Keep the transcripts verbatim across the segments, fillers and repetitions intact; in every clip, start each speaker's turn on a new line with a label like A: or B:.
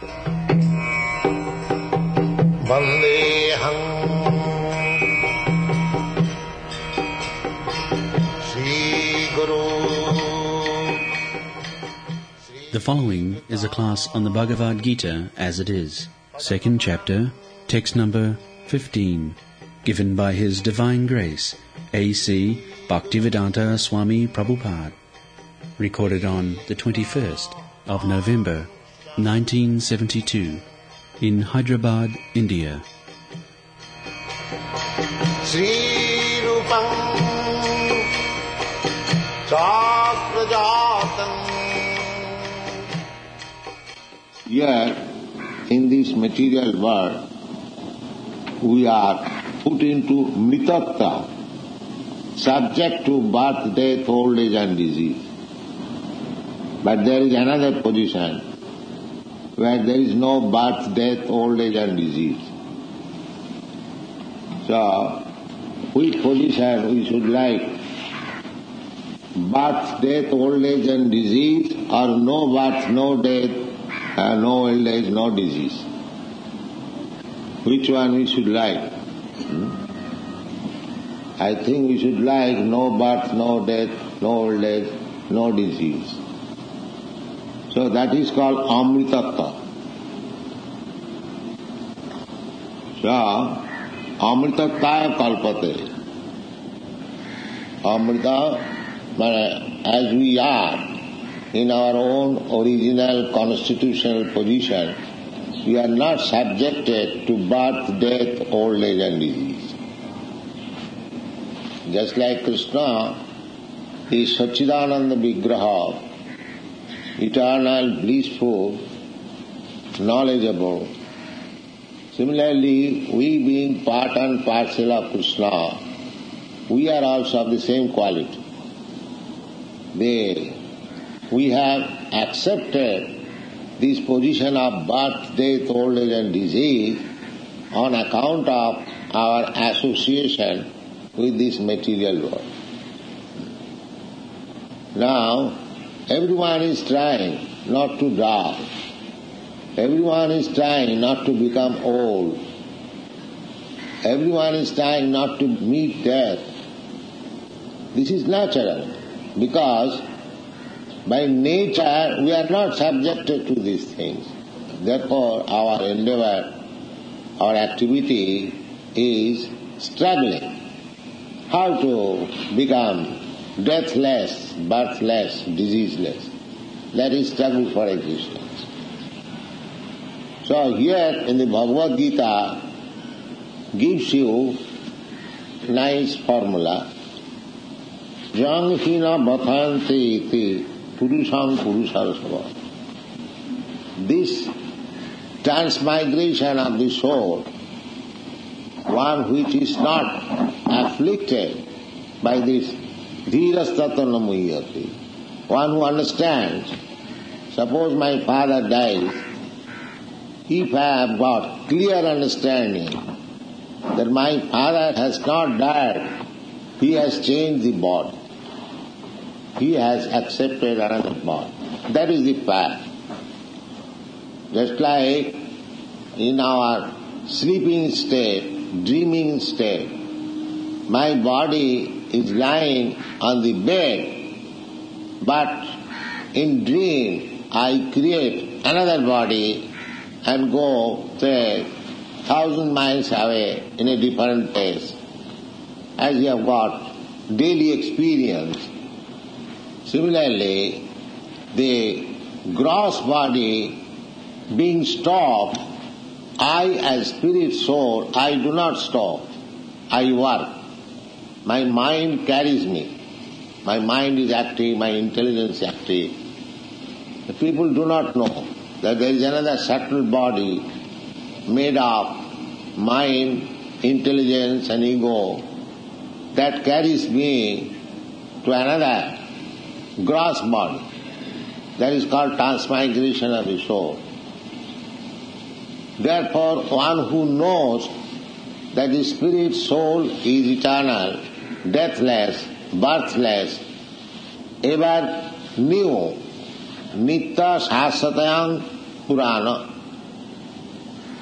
A: Vandeham Sri Guru.
B: The following is a class on the Bhagavad Gita as it is, second chapter, text number fifteen, given by His Divine Grace, A C Bhaktivedanta Swami Prabhupada, recorded on the twenty-first of November, nineteen seventy-two, in Hyderabad, India.
A: Sri Rupam Chakrajatam.
C: Here, in this material world, we are put into mritatta, subject to birth, death, old age and disease. But there is another position where there is no birth, death, old age and disease. So, which position we should like? Birth, death, old age and disease, or no birth, no death, uh, no old age, no disease? Which one we should like? Hmm? I think we should like no birth, no death, no old age, no disease. So that is called amritatta. So, amritattaya kalpate. Amrita, as we are in our own original constitutional position, we are not subjected to birth, death, old age and disease. Just like Krishna is Satchidananda Vigraha, eternal, blissful, knowledgeable. Similarly, we being part and parcel of Krishna, we are also of the same quality. They, we have accepted this position of birth, death, old age and disease on account of our association with this material world. Now, everyone is trying not to die. Everyone is trying not to become old. Everyone is trying not to meet death. This is natural because by nature we are not subjected to these things. Therefore our endeavor, our activity is struggling. How to become deathless, birthless, diseaseless. That is struggle for existence. So here in the Bhagavad Gita gives you nice formula. Jang hina bhathante iti purusham purusharasava. This transmigration of the soul, one which is not afflicted by this dhirastatana muhyati, one who understands, suppose my father dies, if I have got clear understanding that my father has not died, he has changed the body. He has accepted another body. That is the fact. Just like in our sleeping state, dreaming state, my body is lying on the bed, but in dream I create another body and go, say, thousand miles away in a different place. As you have got daily experience, similarly, the gross body being stopped, I as spirit soul, I do not stop. I work. My mind carries me. My mind is active, my intelligence is active. The people do not know that there is another subtle body made of mind, intelligence and ego that carries me to another gross body. That is called transmigration of the soul. Therefore, one who knows that the spirit soul is eternal, deathless, birthless, ever new, nitya sasatayam purana,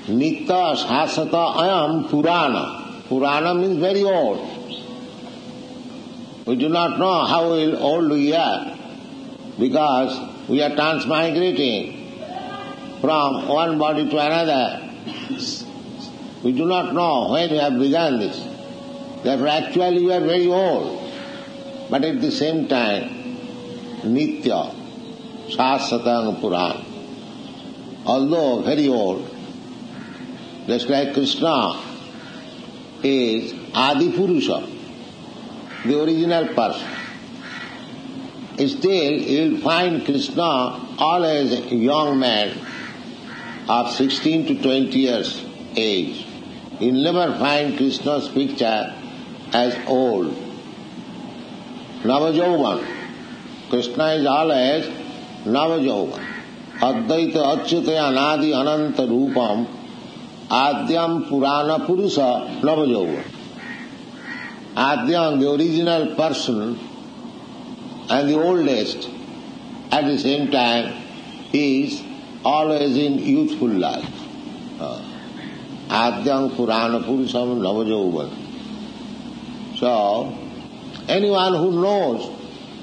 C: Nitya Shasata Ayam Purana. Purana means very old. We do not know how old we are because we are transmigrating from one body to another. We do not know when we have begun this. Therefore actually we are very old. But at the same time, Nitya Shasatang Purana. Although very old, just like Krishna is Adi Purusha, the original person. Still, you will find Krishna always a young man of sixteen to twenty years age. You will never find Krishna's picture as old. Navajauvan. Krishna is always Navajauvan. Advaita Achyutaya Anadi Ananta Rupam Adyam Purana Purusa Navajauvan. Adyam, the original person, and the oldest, at the same time, is always in youthful life. Adyam Purana Purusam Navajauvan. So, anyone who knows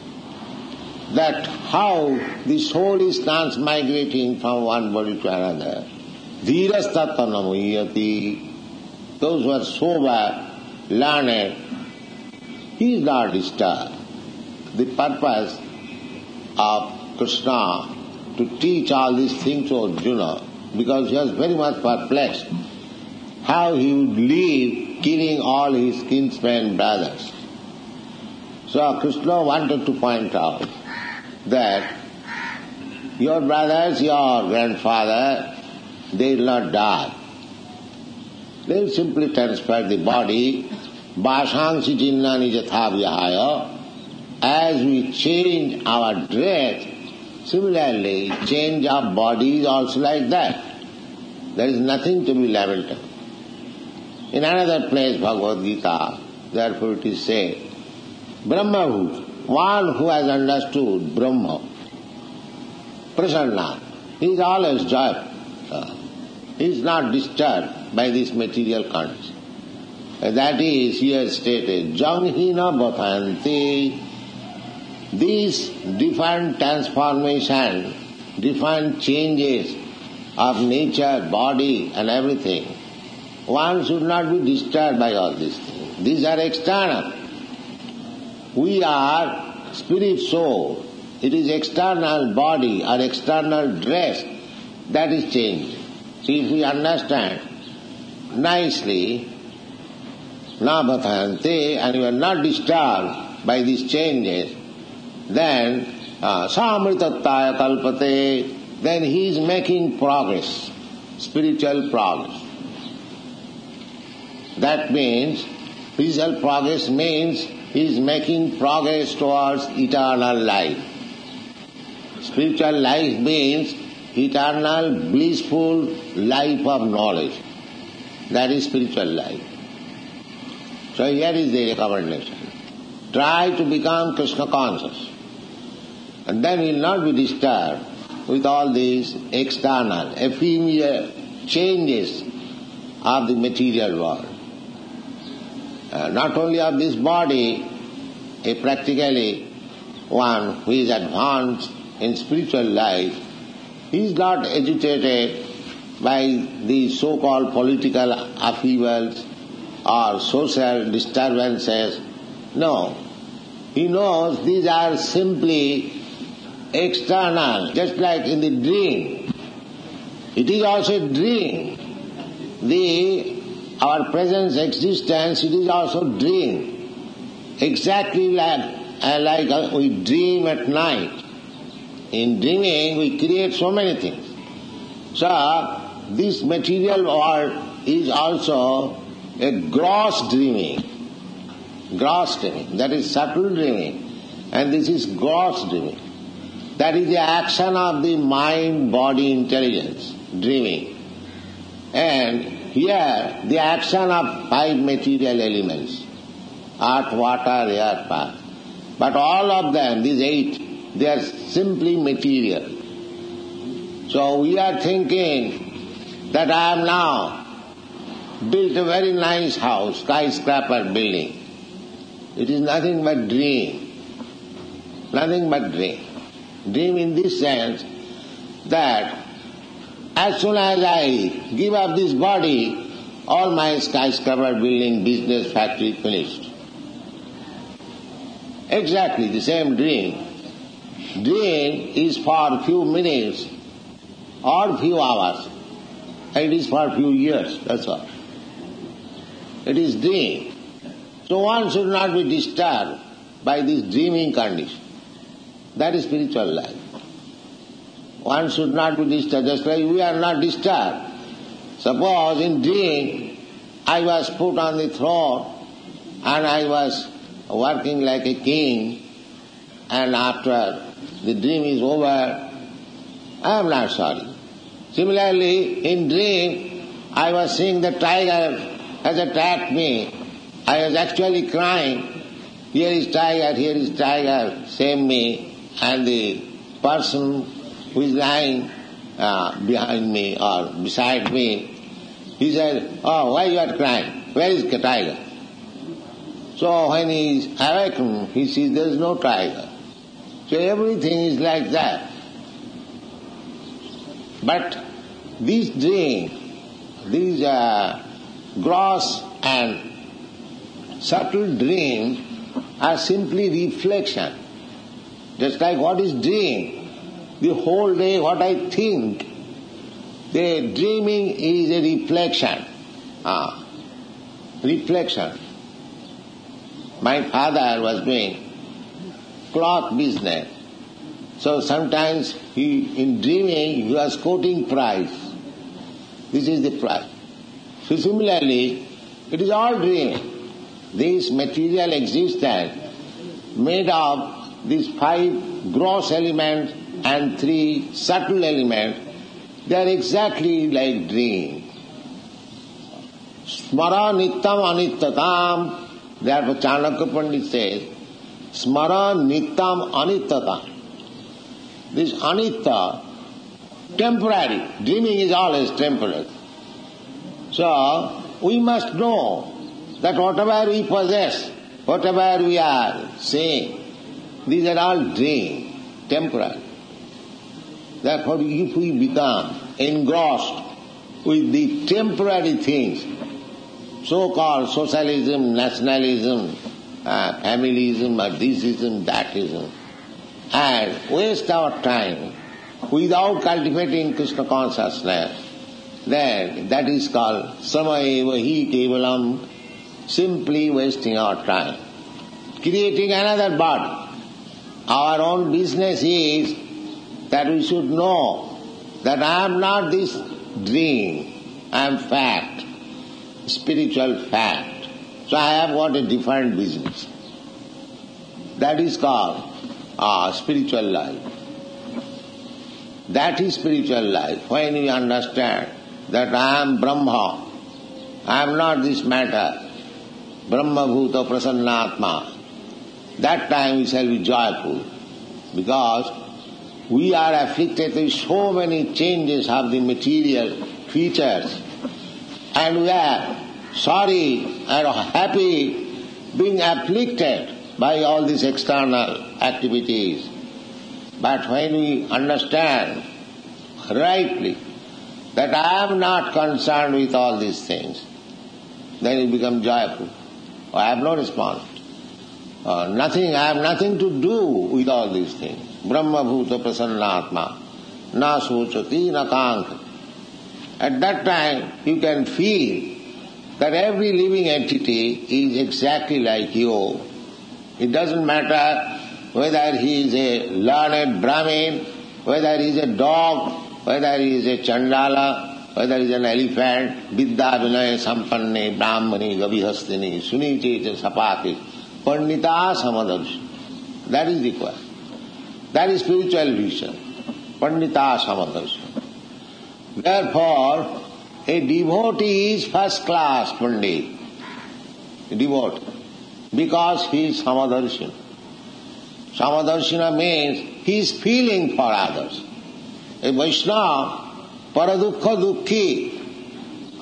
C: that how the soul is transmigrating from one body to another, dhirastatta namuhyati, those who are sober, learned, he is not disturbed. The purpose of Krishna to teach all these things to Arjuna, because he was very much perplexed how he would live killing all his kinsmen brothers. So Krishna wanted to point out that your brothers, your grandfather, they will not die. They will simply transfer the body. Bhashangsi jinnani jatha vyahaya. As we change our dress, similarly change our bodies also like that. There is nothing to be lamented. In another place, Bhagavad Gita, therefore it is said, Brahmabhut, one who has understood Brahma, Prasanna, he is always joyful. He is not disturbed by this material condition. That is here stated, Janghina Bhatanti. These different transformations, different changes of nature, body and everything, one should not be disturbed by all these things. These are external. We are spirit soul. It is external body or external dress that is changing. See, if we understand nicely, na bhatante, and you are not disturbed by these changes, then samritattaya kalpate, then he is making progress, spiritual progress. That means, spiritual progress means he is making progress towards eternal life. Spiritual life means eternal blissful life of knowledge. That is spiritual life. So here is the recommendation. Try to become Krishna conscious. And then you will not be disturbed with all these external, ephemeral changes of the material world. Uh, not only of this body, a practically one who is advanced in spiritual life, he is not agitated by the so-called political upheavals or social disturbances. No. He knows these are simply external, just like in the dream. It is also a dream. The our present existence, it is also dream. Exactly like, uh, like uh, we dream at night. In dreaming, we create so many things. So, this material world is also a gross dreaming. Gross dreaming. That is subtle dreaming. And this is gross dreaming. That is the action of the mind, body, intelligence, dreaming. And here, the action of five material elements, earth, water, air, fire. But all of them, these eight, they are simply material. So we are thinking that I have now built a very nice house, skyscraper building. It is nothing but dream. Nothing but dream. Dream in this sense that as soon as I give up this body, all my skyscraper building, business, factory finished. Exactly the same dream. Dream is for few minutes or few hours. It is for few years, that's all. It is dream. So one should not be disturbed by this dreaming condition. That is spiritual life. One should not be disturbed, just like we are not disturbed. Suppose in dream I was put on the throne and I was working like a king, and after the dream is over, I am not sorry. Similarly, in dream I was seeing the tiger has attacked me. I was actually crying. Here is tiger, here is tiger, save me. And the person who is lying uh, behind me or beside me, he said, oh, why you are crying? Where is the tiger? So when he is awakened, he sees there is no tiger. So everything is like that. But these dreams, these uh, gross and subtle dreams are simply reflection. Just like what is dream? The whole day what I think, the dreaming is a reflection. Ah, reflection. My father was doing cloth business. So sometimes he, in dreaming, he was quoting price. This is the price. So similarly, it is all dreaming. This material existence made of these five gross elements and three subtle elements, they are exactly like dream. Smara nittam anittatam. Therefore Chanakya Pandit says, Smara nittam anittatam. This anitta, temporary. Dreaming is always temporary. So we must know that whatever we possess, whatever we are seeing, these are all dream, temporary. Therefore, if we become engrossed with the temporary things, so-called socialism, nationalism, uh, familism, or thisism, thatism, and waste our time without cultivating Krishna consciousness, then that is called samaeva hi kevalam, simply wasting our time, creating another body. Our own business is that we should know that I am not this dream, I am fact, spiritual fact. So I have got a different business. That is called ah, spiritual life. That is spiritual life. When we understand that I am Brahma, I am not this matter, Brahma Bhuta Prasannatma, that time we shall be joyful, because we are afflicted with so many changes of the material features, and we are sorry and happy being afflicted by all these external activities. But when we understand rightly that I am not concerned with all these things, then we become joyful. I have no response. Uh, nothing, I have nothing to do with all these things. Brahma Bhuta Prasannatma, na sochati na kankha. At that time, you can feel that every living entity is exactly like you. It doesn't matter whether he is a learned Brahmin, whether he is a dog, whether he is a Chandala, whether he is an elephant, Vidya Vinaya Sampanne, Brahmani, Gavihastini, Sunicheta Sapati, Pandita Samadarshi. That is required. That is spiritual vision. Pandita Samadarshi. Therefore, a devotee is first class Pandit. A devotee. Because he is Samadarshina. Samadarshina means he is feeling for others. A Vaishnava, Paradukha Dukhi,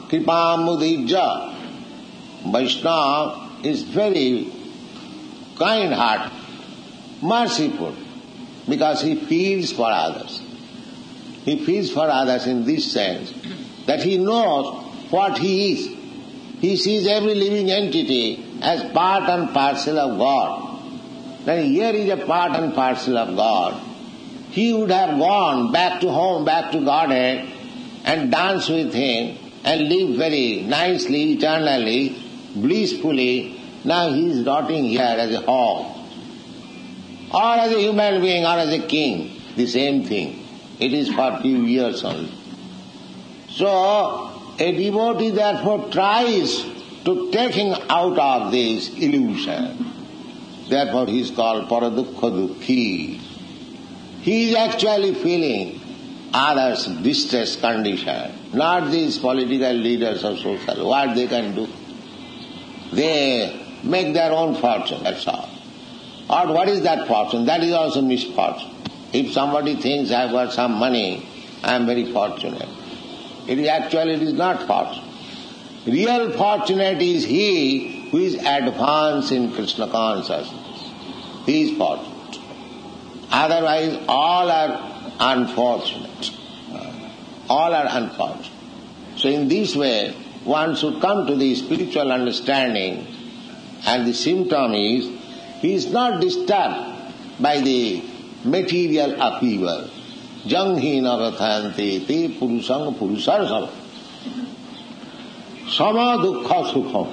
C: kripamudijja. Vaishnava is very kind-hearted, merciful, because he feels for others. He feels for others in this sense that he knows what he is. He sees every living entity as part and parcel of God. Then here is a part and parcel of God. He would have gone back to home, back to Godhead, and danced with him and lived very nicely, eternally, blissfully. Now he is rotting here as a hog, or as a human being, or as a king. The same thing. It is for few years only. So, a devotee therefore tries to take him out of this illusion. Therefore he is called Paradukkha Dukkhi. He is actually feeling others' distress condition, not these political leaders or social. What they can do? They make their own fortune, that's all. Or what is that fortune? That is also misfortune. If somebody thinks I have got some money, I am very fortunate. It is actually it is not fortune. Real fortunate is he who is advanced in Krishna consciousness. He is fortunate. Otherwise all are unfortunate. All are unfortunate. So in this way, one should come to the spiritual understanding, and the symptom is he is not disturbed by the material upheaval. Janghina vathanti te purusang purusarsam. Sama dukkha sukham.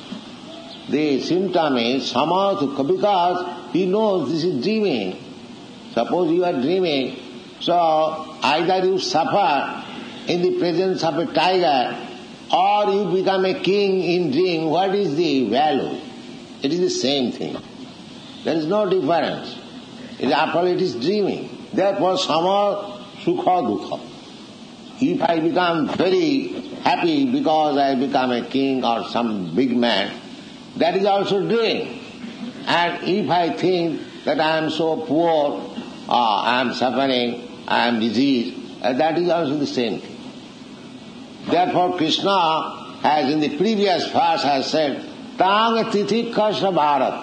C: The symptom is sama dukkha, because he knows this is dreaming. Suppose you are dreaming, so either you suffer in the presence of a tiger, or you become a king in dream. What is the value? It is the same thing. There is no difference. It, after all, it is dreaming. Therefore, sama sukha dukkha. If I become very happy because I become a king or some big man, that is also dream. And if I think that I am so poor, uh, I am suffering, I am diseased, uh, that is also the same thing. Therefore, Krishna has in the previous verse has said, Tang tithikasya bharat.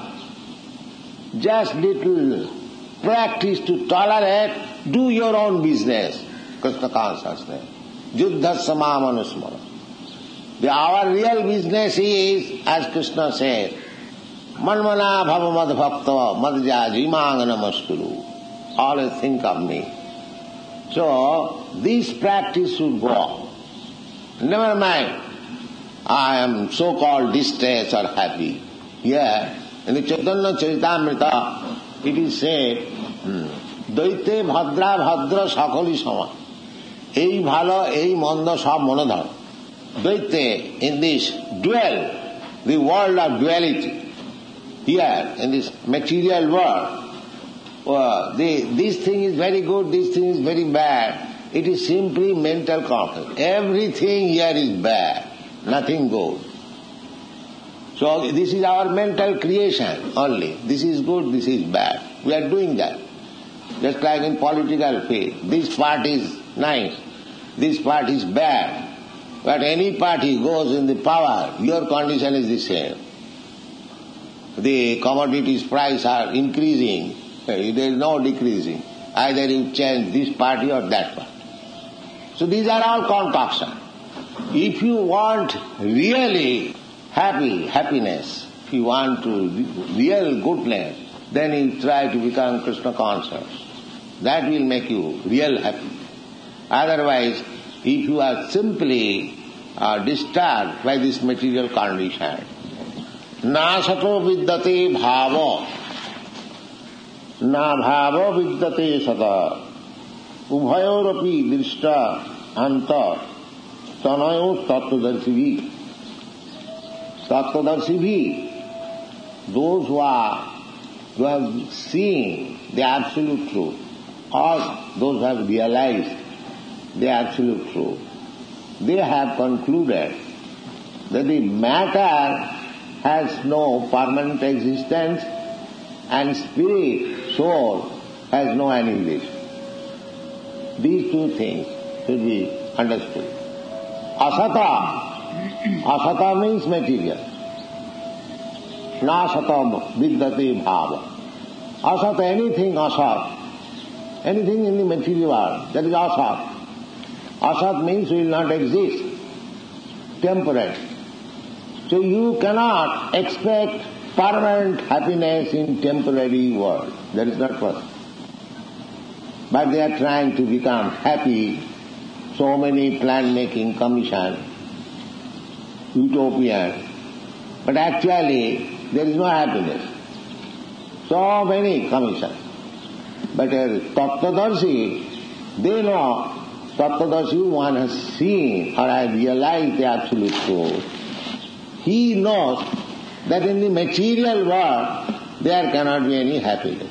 C: Just little practice to tolerate, do your own business. Krishna consciousness. Juddha samamanusmara. The our real business is, as Krishna said, Manmana bhava mad bhakta madja jimanga namaskuru. Always think of me. So, this practice should go on. Never mind, I am so-called distressed or happy. Here, in the Chaitanya Charitamrita, it is said, Daite bhadra bhadra sakali sama. Ei bhalo, ei manda sab monadhar. Daite, in this dual, the world of duality, here, in this material world, uh, the, this thing is very good, this thing is very bad. It is simply mental conflict. Everything here is bad, nothing good. So this is our mental creation only. This is good, this is bad. We are doing that. Just like in political field. This part is nice, this part is bad. But any party goes in the power, your condition is the same. The commodities price are increasing, there is no decreasing. Either you change this party or that party. So these are all concoction. If you want really happy, happiness, if you want to real goodness, then you try to become Krishna conscious. That will make you real happy. Otherwise, if you are simply uh, disturbed by this material condition, na sato vidyate bhava, na bhava vidyate sata, ubhayorapi drishta anta tanayo tattvadarshibhi. Tattvadarshibhi, those who are who have seen the absolute truth, or those who have realized the absolute truth, they have concluded that the matter has no permanent existence and spirit, soul, has no annihilation. These two things should be understood. Asata, Asata means material. Nasata vidyate bhava. Asat, anything asat. Anything in the material world, that is asat. Asat means will not exist. Temporary. So you cannot expect permanent happiness in temporary world. That is not possible. But they are trying to become happy. So many plan-making commission, utopian. But actually, there is no happiness. So many commissions. But a Tattvadarshi, they know, Tattvadarshi, one has seen or has realized the absolute truth. He knows that in the material world, there cannot be any happiness.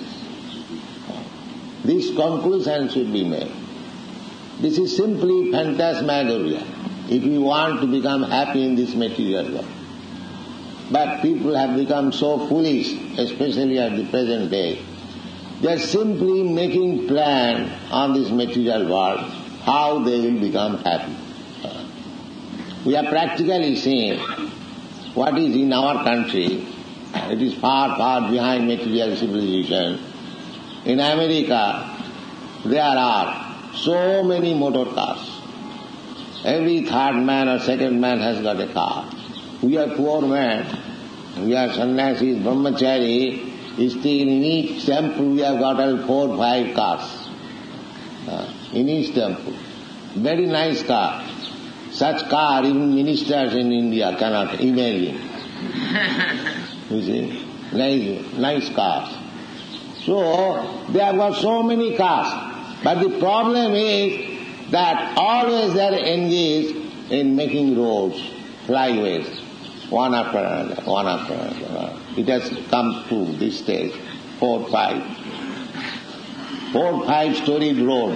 C: This conclusion should be made. This is simply phantasmagoria, if you want to become happy in this material world. But people have become so foolish, especially at the present day. They are simply making plan on this material world, how they will become happy. We are practically seeing what is in our country. It is far, far behind material civilization. In America, there are so many motor cars. Every third man or second man has got a car. We are poor men. We are sannyasis, brahmachari. Still in each temple we have got all four, five cars. Uh, in each temple. Very nice car. Such car even ministers in India cannot imagine. You see? Nice, nice cars. So, they have got so many cars. But the problem is that always they are engaged in making roads, flyways, one after another, one after another. It has come to this stage, four, five. Four, five storied roads.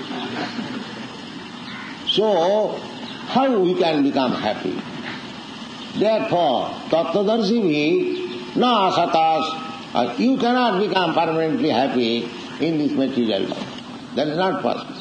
C: So, how we can become happy? Therefore, Tattvadarshi, no asatas, uh, you cannot become permanently happy in this material life. That is not possible.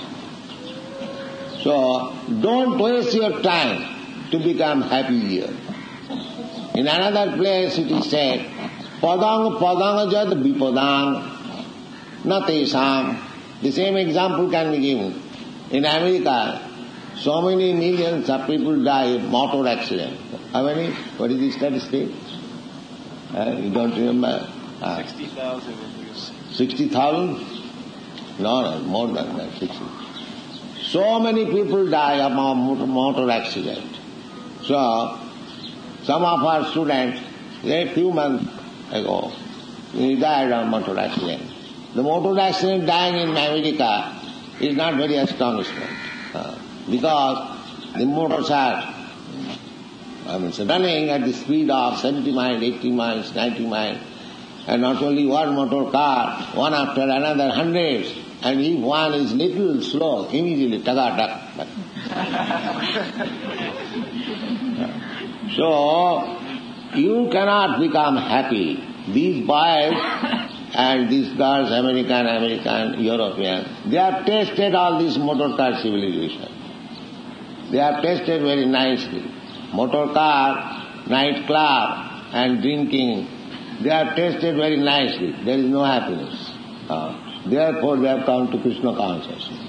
C: So, don't waste your time to become happy here. In another place it is said, Padang padang jad vipadang na tesam. The same example can be given. In America, so many millions of people die in motor accident. How many? What is the statistic? Uh, you don't remember? Uh,
D: sixty thousand.
C: sixty thousand? No, no, more than that, sixty. So many people die of a motor accident. So, some of our students, a few months ago, he died of motor accident. The motor accident dying in America is not very astonishment. Uh, because the motors are I mean, so running at the speed of seventy miles, eighty miles, ninety miles, and not only one motor car, one after another, hundreds, and if one is little slow, immediately taga-tak. So, you cannot become happy. These boys and these girls, American, American, European, they have tasted all this motor car civilization. They have tasted very nicely. Motor car, night club, and drinking, they have tasted very nicely. There is no happiness. Uh, therefore, they have come to Krishna consciousness.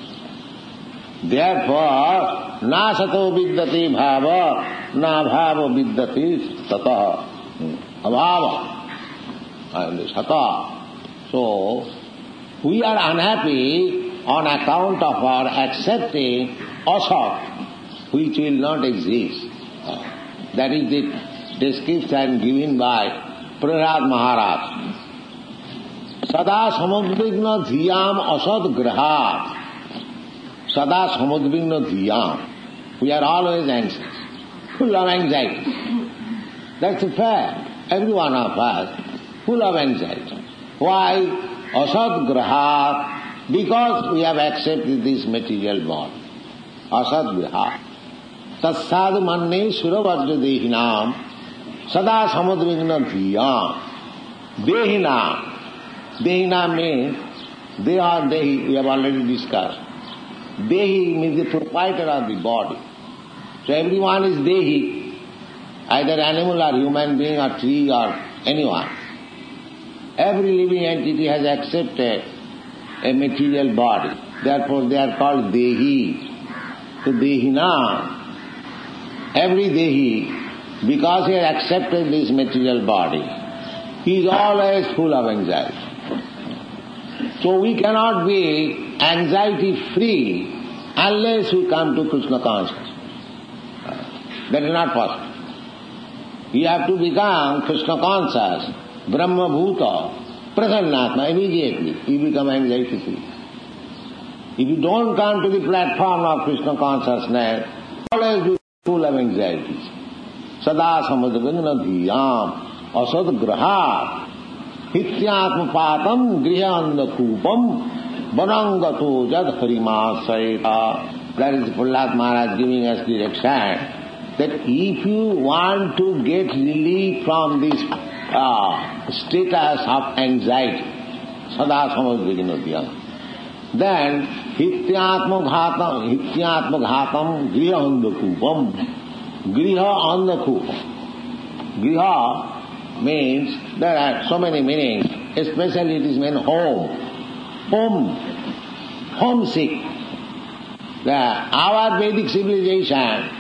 C: Therefore, na sato vidyati bhava, na bhava vidyati tata. Abhava. And sata. So, we are unhappy on account of our accepting asat, which will not exist. That is the description given by Prahlad Maharaj. Sada samudvigna dhiyam asad grahat. Sada samudvigna dhiyam. We are always anxious, full of anxiety. That's a fact. Every one of us, full of anxiety. Why? Asad grahat. Because we have accepted this material body. Asad grahat. Tatsad manne suravajra dehinam sada samudvigna dhiyam. Dehinam. Dehinam means, they are Dehi, we have already discussed. Dehi means the proprietor of the body. So everyone is Dehi. either animal or human being or tree or anyone. Every living entity has accepted a material body. Therefore they are called Dehi. So Dehina, every Dehi, because he has accepted this material body, he is always full of anxiety. So we cannot be anxiety-free unless we come to Krishna consciousness. That is not possible. You have to become Krishna conscious, Brahma Bhuta, Prasannatma, immediately you become anxiety-free. If you don't come to the platform of Krishna consciousness, always be full of anxieties. Sada samadavindana dhiyam asad graha hityatma patam grihanda kupam banangato jad harimasayata. That is Prahlad Maharaj giving us direction that if you want to get relief from this uh, status of anxiety, sada samadavindana dhiyam, then hityatma ghatam, hityatma ghatam griha andakupam. Griha andakupam. Griha means there are so many meanings, especially it is meant home. Home. Homesick. The, our Vedic civilization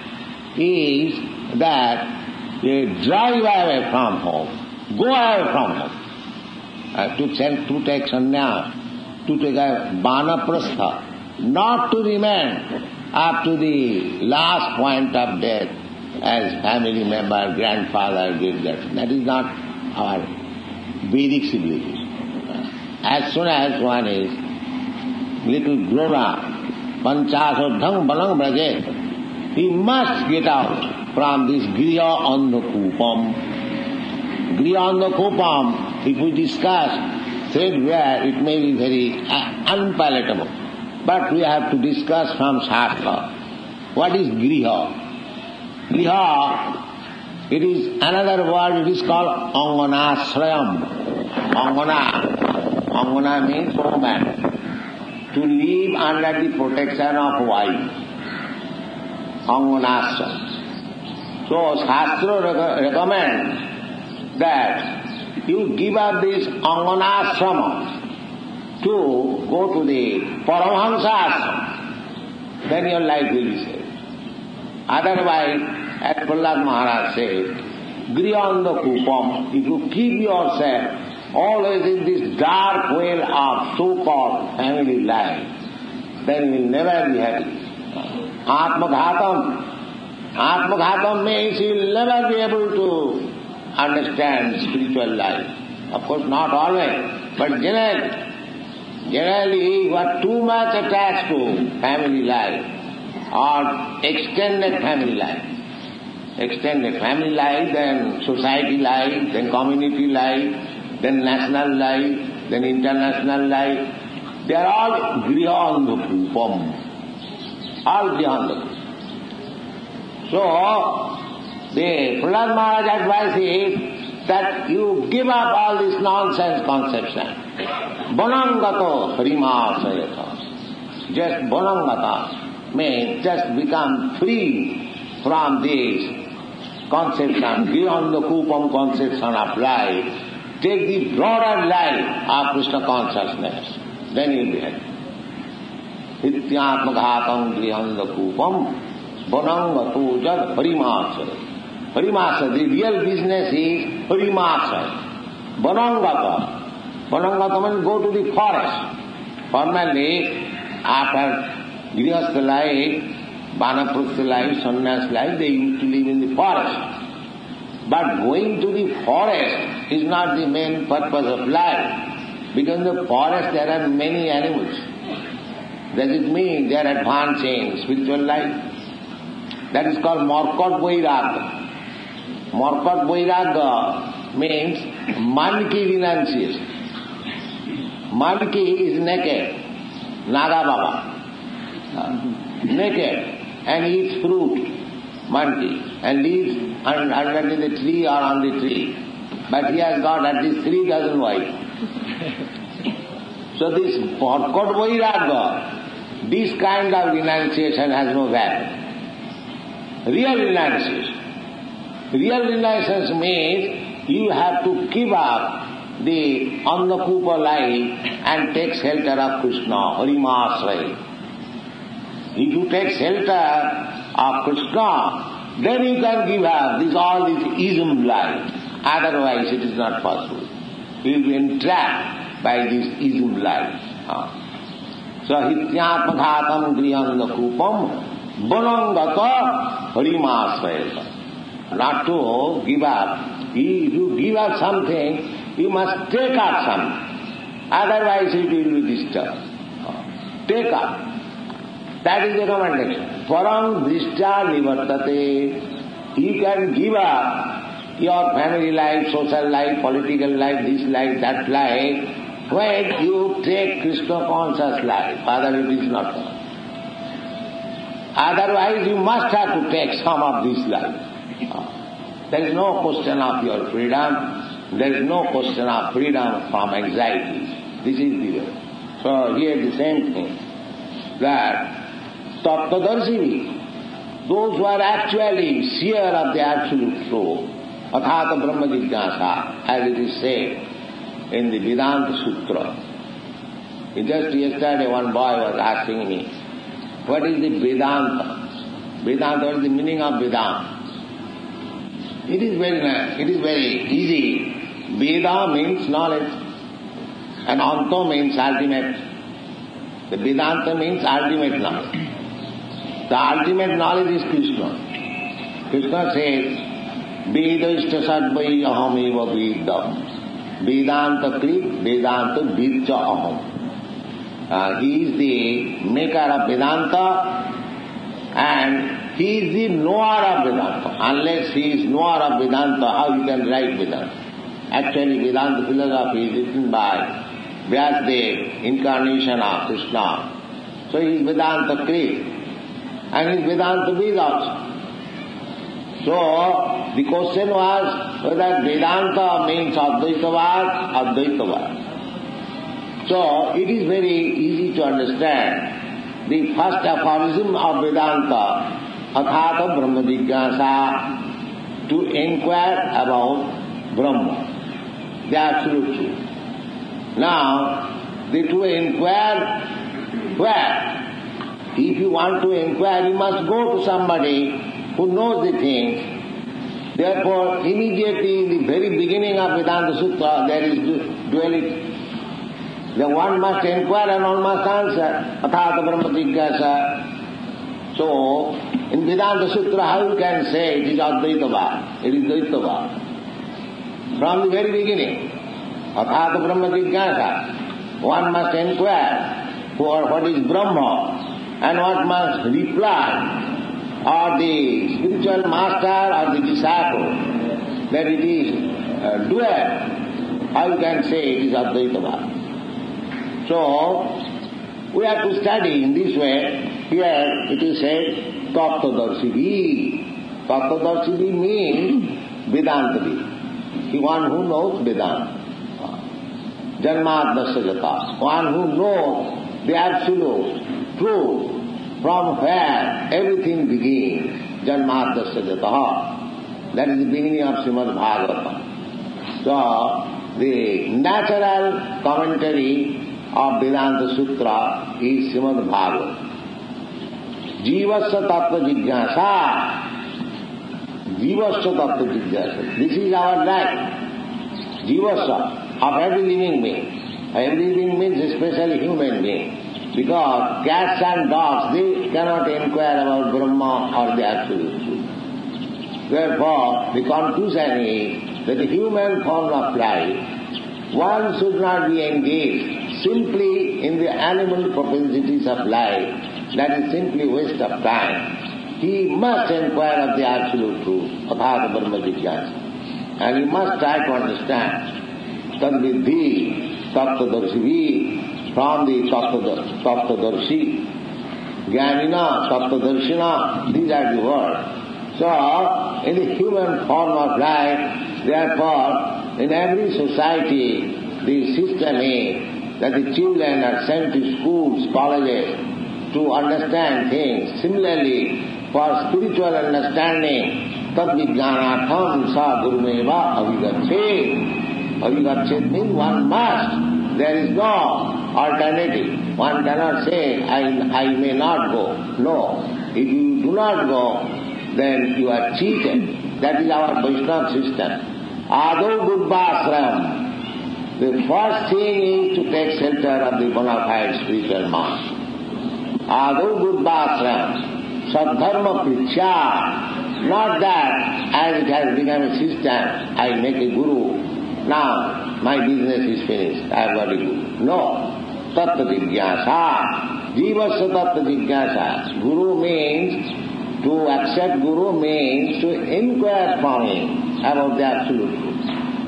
C: is that they drive away from home, go away from home, uh, to, send, to take sannyas, to take a vanaprastha, not to remain up to the last point of death as family member, grandfather did that. That is not our Vedic civilization. As soon as one is little grown up, panchasodham balang brajet, he must get out from this griya andakupam. Griya andakupam, if we discuss threadbare, it may be very uh, unpalatable. But we have to discuss from Shastra. What is griha? Griha, it is another word, it is called anganasrayam. Angana. Angana means woman. To live under the protection of wife. Anganasrayam. So Shastra rec- recommends that you give up this anganasrama to go to the Paramahamsa ashram, then your life will be saved. Otherwise, as Prahlad Maharaj said, grihanda kupam, if you keep yourself always in this dark well of so-called family life, then you will never be happy. Atmaghatam, Atmaghatam means you will never be able to understand spiritual life. Of course, not always, but generally. Generally, you are too much attached to family life or extended family life. Extended family life, then society life, then community life, then national life, then international life. They are all grihanda. All grihanda. So, the Prahlad Maharaj advice is that you give up all this nonsense conception. Bonangato harimasayata. Just bonangata means just become free from this conception, grihanda kupam conception of life. Take the broader life of Krishna consciousness. Then you will be happy. Hityatmaghatam grihanda kupam bonangato jad harimasayata. Harimasa, the real business is harimasa. Bonangata. Bonangata means go to the forest. Formerly, after grihastha life, vanaprastha life, sannyas life, they used to live in the forest. But going to the forest is not the main purpose of life. Because in the forest there are many animals. Does it mean they are advancing spiritual life? That is called Markot Vairagya. Markot Vairagya means Manki renunciation. Manki is naked, Naga Baba, uh, naked, and eats fruit, Manki, and lives under the tree or on the tree. But he has got at least three dozen wives. So this Markot Vairagya, this kind of renunciation has no value. Real renunciation. Real renaissance means you have to give up the Annakupa life and take shelter of Krishna, Harimasraya. If you take shelter of Krishna, then you can give up this all this ism life. Otherwise it is not possible. You will be entrapped by this ism life. So hityatmadhatam grihannakupam banangata harimasraya. Not to give up. If you give up something, you must take up something. Otherwise it will be disturbed. Take up. That is the recommendation. Parang drishta nivartate. You can give up your family life, social life, political life, this life, that life, when you take Krishna conscious life. Other it is not. Otherwise you must have to take some of this life. There is no question of your freedom. There is no question of freedom from anxiety. This is the way. So here the same thing. That Tattvadarshini, those who are actually seer of the absolute truth, Athata Brahma Jignasa, as it is said in the Vedanta Sutra. Just yesterday one boy was asking me, what is the Vedanta? Vedanta, what is the meaning of Vedanta? It is very nice, it is very easy. Veda means knowledge, and Anta means ultimate. The Vedanta means ultimate knowledge. The ultimate knowledge is Krishna. Krishna says, Vedashta sadvai aham eva vedam. Vedanta krit, Vedanta vidcha aham. Uh, he is the maker of Vedanta and he is the knower of Vedanta. Unless he is knower of Vedanta, how you can write Vedanta? Actually, Vedanta philosophy is written by Vyasadeva, incarnation of Krishna. So he is Vedanta krit. And his Vedanta Ved also. So, the question was whether Vedanta means Advaitavad, Advaitavad. So, it is very easy to understand. The first aphorism of Vedanta, Athata Brahma Jignasa, to inquire about Brahma, the absolute truth. Now, the to inquire where? If you want to inquire, you must go to somebody who knows the things. Therefore, immediately in the very beginning of Vedanta Sutra, there is duality. The one must inquire and one must answer. Athata Brahma Jignasa. So, in Vedanta Sutra, how you can say it is Advaitavad? It is Dvaitavad. From the very beginning, Athata Brahma Jignasa, one must inquire for what is Brahma. And what must reply, or the spiritual master or the disciple, that it is uh, dual. How you can say it is Advaitavad? So, we have to study in this way. Here it is said, Tattvadarshini. Tattvadarshini means Vedanta. The one who knows Vedanta. Janmadasya jata. One who knows the absolute truth, from where everything begins, Janmadasya jataha. That is the beginning of Srimad Bhagavatam. So, the natural commentary of Vedanta Sutra is Srimad Bhagavatam. Jivasya tattva jignasa. Jivasya tattva jignasa. This is our life. Jivasya, of every living being. Every living being, especially human being. Because cats and dogs, they cannot inquire about Brahma or the absolute truth. Therefore, the conclusion is that the human form of life, one should not be engaged simply in the animal propensities of life. That is simply waste of time. He must inquire of the absolute truth, Athata Brahma Jignasa. And he must try to understand. Tadvidhi, Tattvadarshini, from the Tattvadarshi, Jnanina, Tattvadarshina, these are the words. So, in the human form of life, therefore, in every society, the system is that the children are sent to schools, colleges, to understand things. Similarly, for spiritual understanding, tad vijnanatham sa gurumeva avigachet. Avigachet means one must. There is no alternative. One cannot say, I, I may not go. No. If you do not go, then you are cheated. That is our Vaishnava system. Ado Buddhasram. The first thing is to take shelter of the bona fide spiritual master. Ado Buddhasram. Sadharma Prichya. Not that as it has become a system, I make a guru. Now my business is finished. I have got a guru. No. Tattva Jigyasa. Jivasya Tattva Jigyasa. Guru means, to accept Guru means to inquire from him about the absolute truth.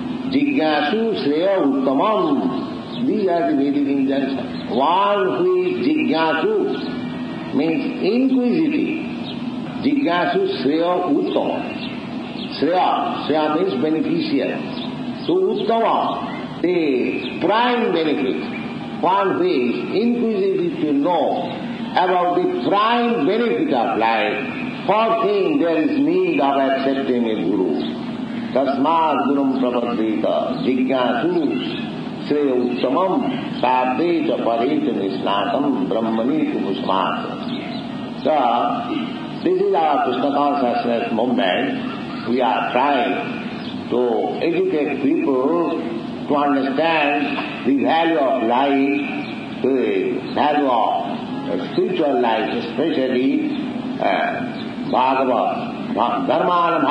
C: Jigyasu Shreya Uttamam. These are the Vedic injunctions. One who is Jigyasu means inquisitive. Jigyasu Shreya Uttamam. Shreya. Shreya means beneficial. So Uttamam, the prime benefit. One who is inquisitive to know about the prime benefit of life, for him there is need of accepting a guru. Tasmad gurum prapadita jigyasu shreya uttamam sabdeta pareta nisnatam brahmani kumusmat. So, this is our Krishna consciousness movement. We are trying to educate people to understand the value of life, the value of spiritual life, especially uh, Bhagavad, Dharmana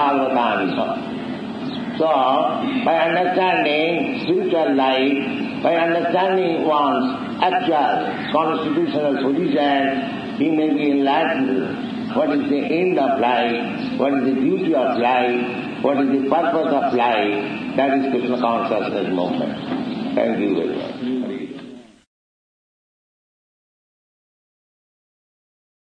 C: Bhagavatani. So, by understanding spiritual life, by understanding one's actual constitutional position, he may be enlightened. What is the end of life? What is the duty of life? What is the purpose of life? That is Krishna consciousness movement. Thank you very much.